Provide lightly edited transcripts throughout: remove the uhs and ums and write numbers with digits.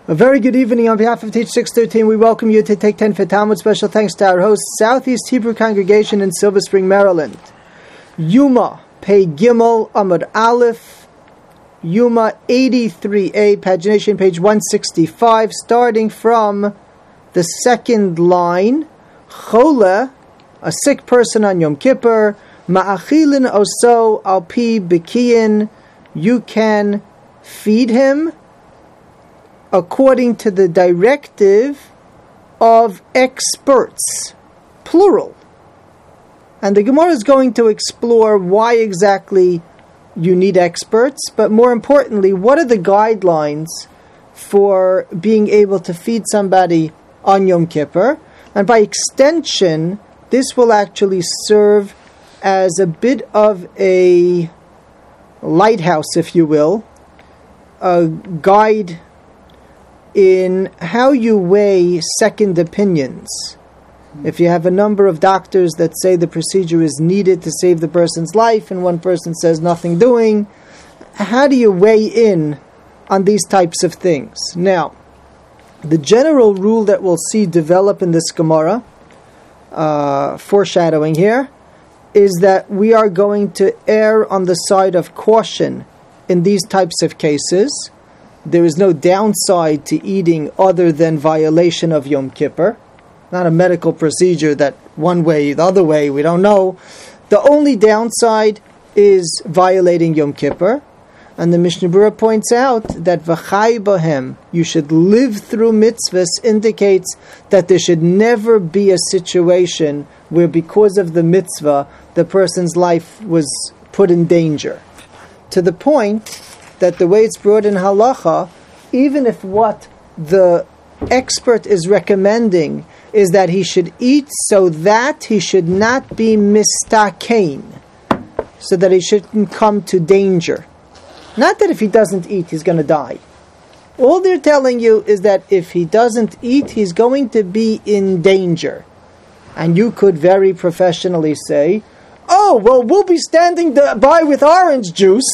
A very good evening on behalf of Teach 613. We welcome you to Take 10 for Talmud. Special thanks to our host, Southeast Hebrew Congregation in Silver Spring, Maryland. Yuma, Pei Gimel, Amud Aleph, Yuma 83a, pagination page 165, starting from the second line. Chole, a sick person on Yom Kippur, Ma'achilin oso al pi bikiyin, you can feed him according to the directive of experts, plural. And the Gemara is going to explore why exactly you need experts, but more importantly, what are the guidelines for being able to feed somebody on Yom Kippur? And by extension, this will actually serve as a bit of a lighthouse, if you will, a guide in how you weigh second opinions. If you have a number of doctors that say the procedure is needed to save the person's life and one person says nothing doing, how do you weigh in on these types of things? Now, the general rule that we'll see develop in this Gemara, foreshadowing here, is that we are going to err on the side of caution in these types of cases. There is no downside to eating other than violation of Yom Kippur. Not a medical procedure that one way, the other way, we don't know. The only downside is violating Yom Kippur. And the Mishnah Berurah points out that v'chai bohem, you should live through mitzvahs, indicates that there should never be a situation where because of the mitzvah, the person's life was put in danger. To the point that the way it's brought in halacha, even if what the expert is recommending is that he should eat so that he should not be mistakein, so that he shouldn't come to danger. Not that if he doesn't eat, he's going to die. All they're telling you is that if he doesn't eat, he's going to be in danger. And you could very professionally say, oh, well, we'll be standing by with orange juice.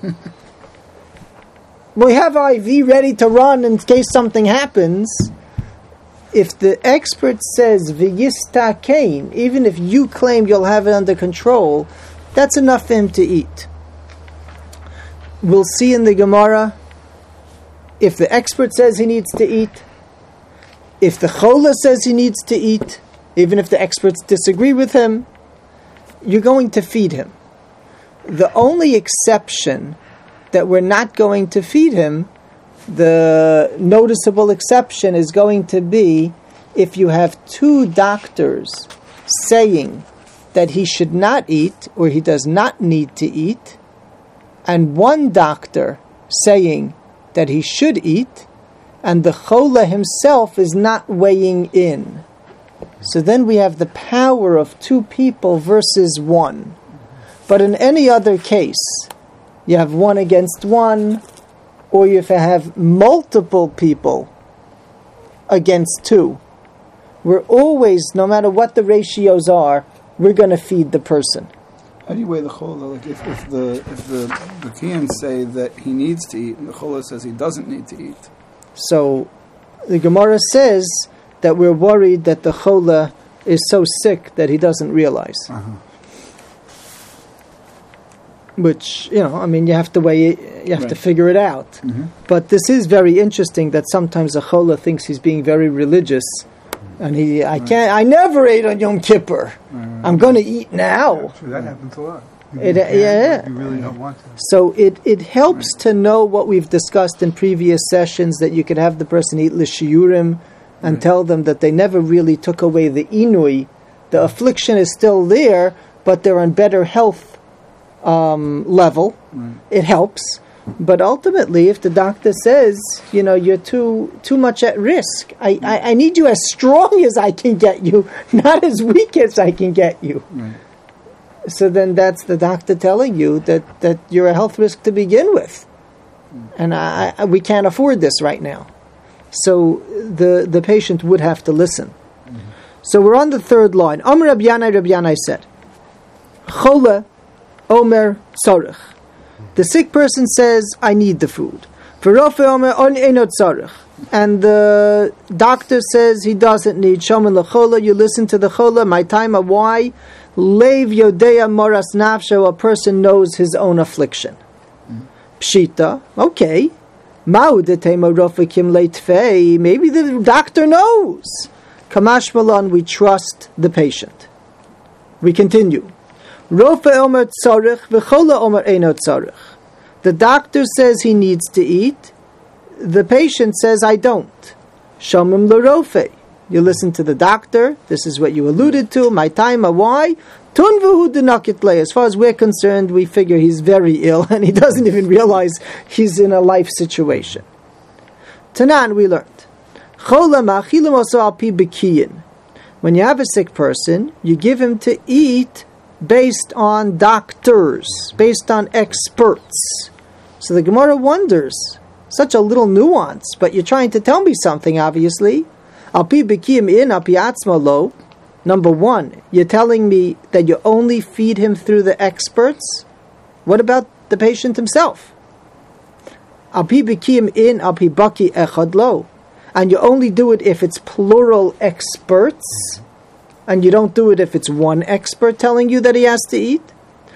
We have IV ready to run in case something happens. If the expert says v'yistakein, even if you claim you'll have it under control, that's enough for him to eat. We'll see in the Gemara, if the expert says he needs to eat, if the chola says he needs to eat, even if the experts disagree with him, you're going to feed him. The only exception that we're not going to feed him, the noticeable exception is going to be if you have two doctors saying that he should not eat or he does not need to eat, and one doctor saying that he should eat, and the chola himself is not weighing in. So then we have the power of two people versus one. But in any other case, you have one against one, or if you have multiple people against two, we're always, no matter what the ratios are, we're going to feed the person. How do you weigh the chola? Like if the Bukians say that he needs to eat, and the chola says he doesn't need to eat. So the Gemara says that we're worried that the chola is so sick that he doesn't realize. Which, you have to weigh it, you have to figure it out. Mm-hmm. But this is very interesting that sometimes a chola thinks he's being very religious, and I never ate on Yom Kippur. I'm going to eat now. So that happens a lot. You really don't want to. So it helps to know what we've discussed in previous sessions, that you could have the person eat l'shiyurim and tell them that they never really took away the inui. The affliction is still there, but they're on better health level. It helps. But ultimately, if the doctor says, you're too much at risk, I need you as strong as I can get you, not as weak as I can get you. Right. So then that's the doctor telling you that you're a health risk to begin with. And we can't afford this right now. So the patient would have to listen. Mm-hmm. So we're on the third line. Amr Rabbi Yanai said, Chole Omer Tzorich. The sick person says, I need the food. And the doctor says he doesn't need Shomin L'chola. You listen to the chola. My time. Why? Leiv Yodea Moras Nafsho. A person knows his own affliction. Pshita. Okay. Maybe the doctor knows. Kamash Malon. We trust the patient. We continue. Rofe Omer Tzorich v'chola Omer Eino Tzorich. The doctor says he needs to eat. The patient says, I don't. Shomim l'rofe. You listen to the doctor. This is what you alluded to. My time, why? Tunvuhu denakit le. As far as we're concerned, we figure he's very ill and he doesn't even realize he's in a life situation. Tanan, we learned. Chola ma'achilim oso al pi bekiyin. When you have a sick person, you give him to eat based on doctors, based on experts. So the Gemara wonders, such a little nuance, but you're trying to tell me something, obviously. Al-pi b'kiyim in, al-pi atzma lo. Number one, you're telling me that you only feed him through the experts? What about the patient himself? Al-pi b'kiyim in, al-pi baki echad lo. And you only do it if it's plural experts, and you don't do it if it's one expert telling you that he has to eat?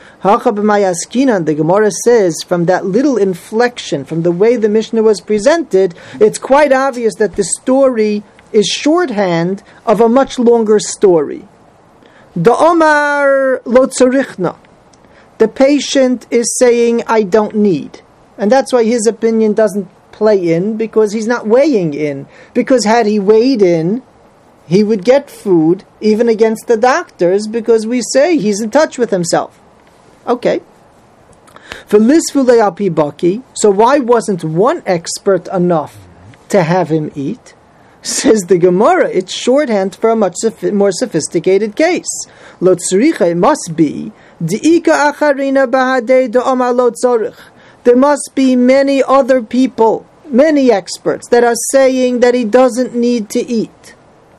The Gemara says, from that little inflection, from the way the Mishnah was presented, it's quite obvious that the story is shorthand of a much longer story. The Omar lo tzorichna. The patient is saying, I don't need. And that's why his opinion doesn't play in, because he's not weighing in. Because had he weighed in, he would get food, even against the doctors, because we say he's in touch with himself. Okay. So why wasn't one expert enough to have him eat? Says the Gemara, it's shorthand for a much more sophisticated case. Lo tzricha, it must be diika acharina bahadei de'omar lo tzorich. There must be many other people, many experts that are saying that he doesn't need to eat.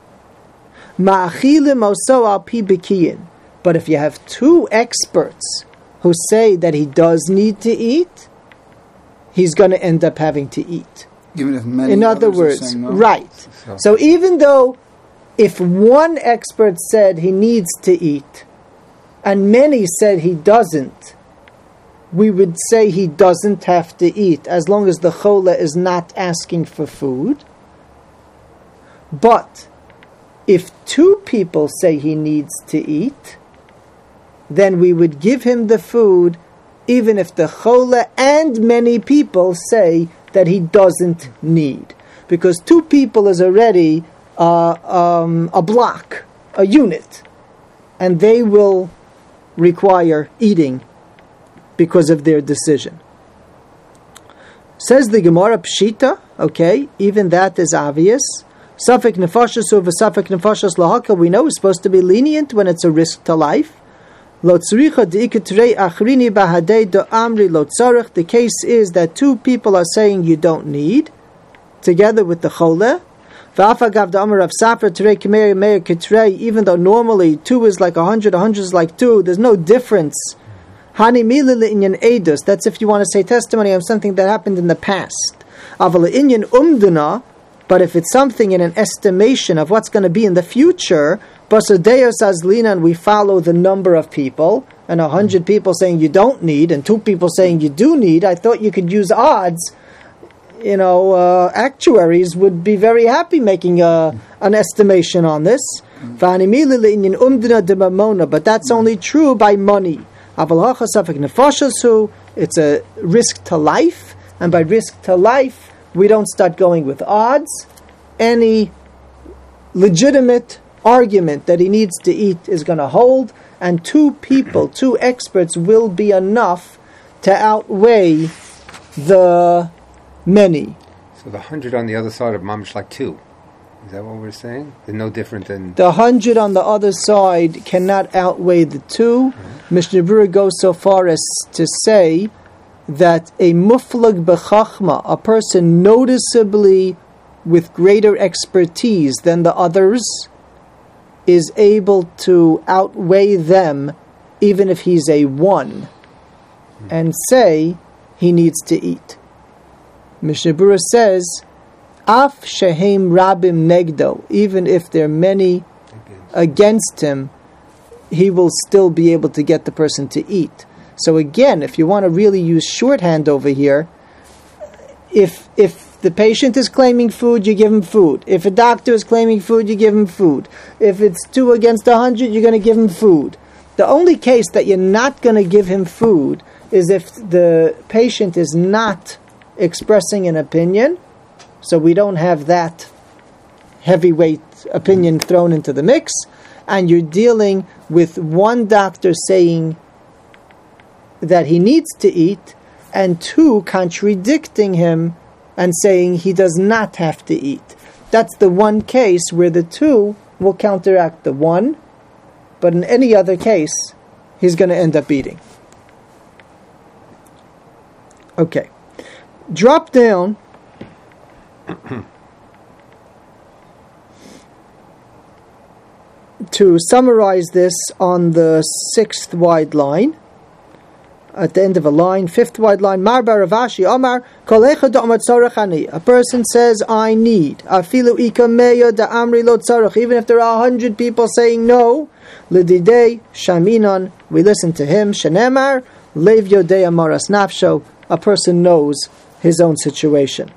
Ma'achilim oso al pi bekiyin. But if you have two experts who say that he does need to eat, he's going to end up having to eat. Even if many in other others words, are saying no? Right. So even though if one expert said he needs to eat, and many said he doesn't, we would say he doesn't have to eat, as long as the chola is not asking for food. But if two people say he needs to eat, then we would give him the food, even if the chola and many people say that he doesn't need. Because two people is already a block, a unit, and they will require eating because of their decision. Says the Gemara Pshita, okay, even that is obvious. Safek nefashas over Safek nefashas lahaka, we know is supposed to be lenient when it's a risk to life. The case is that two people are saying you don't need, together with the chola. Even though normally 2 is like 100, 100 is like 2, there's no difference. That's if you want to say testimony of something that happened in the past. But if it's something in an estimation of what's going to be in the future, and we follow the number of people, and 100 people saying you don't need, and 2 people saying you do need, I thought you could use odds. Actuaries would be very happy making an estimation on this. But that's only true by money. It's a risk to life, and by risk to life, we don't start going with odds. Any legitimate argument that he needs to eat is going to hold, and 2 people, 2 experts will be enough to outweigh the many. So the 100 on the other side of mamish like 2. Is that what we're saying? They're no different than... The 100 on the other side cannot outweigh the 2. Mishnah Berurah goes so far as to say that a muflag b'chachma, a person noticeably with greater expertise than the others, is able to outweigh them even if he's a 1 and say he needs to eat. Mishnah Berurah says, Af shehem rabim negdo, even if there are many against him, he will still be able to get the person to eat. So again, if you want to really use shorthand over here, if the patient is claiming food, you give him food. If a doctor is claiming food, you give him food. If it's 2 against 100, you're going to give him food. The only case that you're not going to give him food is if the patient is not expressing an opinion, so we don't have that heavyweight opinion thrown into the mix, and you're dealing with one doctor saying that he needs to eat, and 2 contradicting him and saying he does not have to eat. That's the one case where the 2 will counteract the 1, but in any other case, he's going to end up eating. Okay. Drop down to summarize this on the 6th wide line. At the end of a line, 5th wide line, Mar bar Rav Ashi Amar Kol echad amar tzarech ani. A person says, I need. Afilu ika meya da amri lo tzarech. Even if there are 100 people saying no, Lididei shaminon, we listen to him. Shenemar lev yodei amaras nafsho. A person knows his own situation.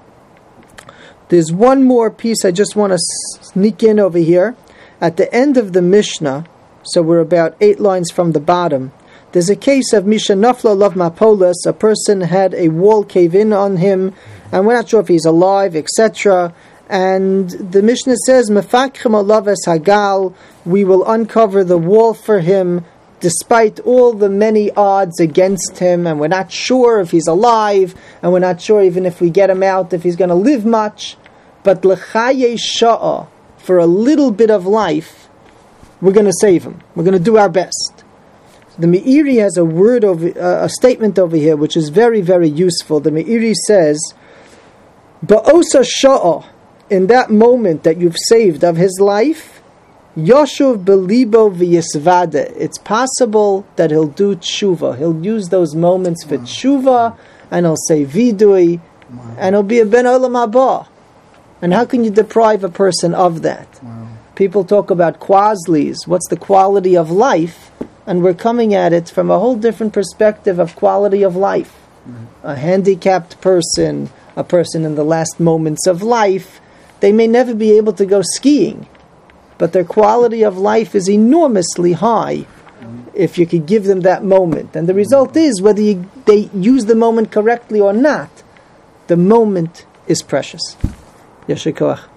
There's one more piece I just want to sneak in over here. At the end of the Mishnah, so we're about 8 lines from the bottom, there's a case of Misha Nafla Lav Mapolis. A person had a wall cave in on him, and we're not sure if he's alive, etc. And the Mishnah says, Mefakchem alav es hagal, we will uncover the wall for him, despite all the many odds against him, and we're not sure if he's alive, and we're not sure even if we get him out, if he's going to live much. But l'chaye sha'ah, for a little bit of life, we're going to save him. We're going to do our best. The Meiri has a statement over here which is very, very useful. The Meiri says, Ba'osa sha'ah, in that moment that you've saved of his life, Yoshuv belibo v'yisvade. It's possible that he'll do tshuva. He'll use those moments for tshuva, and he'll say vidui, and he'll be a ben olam haba. And how can you deprive a person of that? Wow. People talk about quaslis. What's the quality of life? And we're coming at it from a whole different perspective of quality of life. A handicapped person, a person in the last moments of life, they may never be able to go skiing, but their quality of life is enormously high if you could give them that moment. And the result is, whether they use the moment correctly or not, the moment is precious. Yeshua Koach.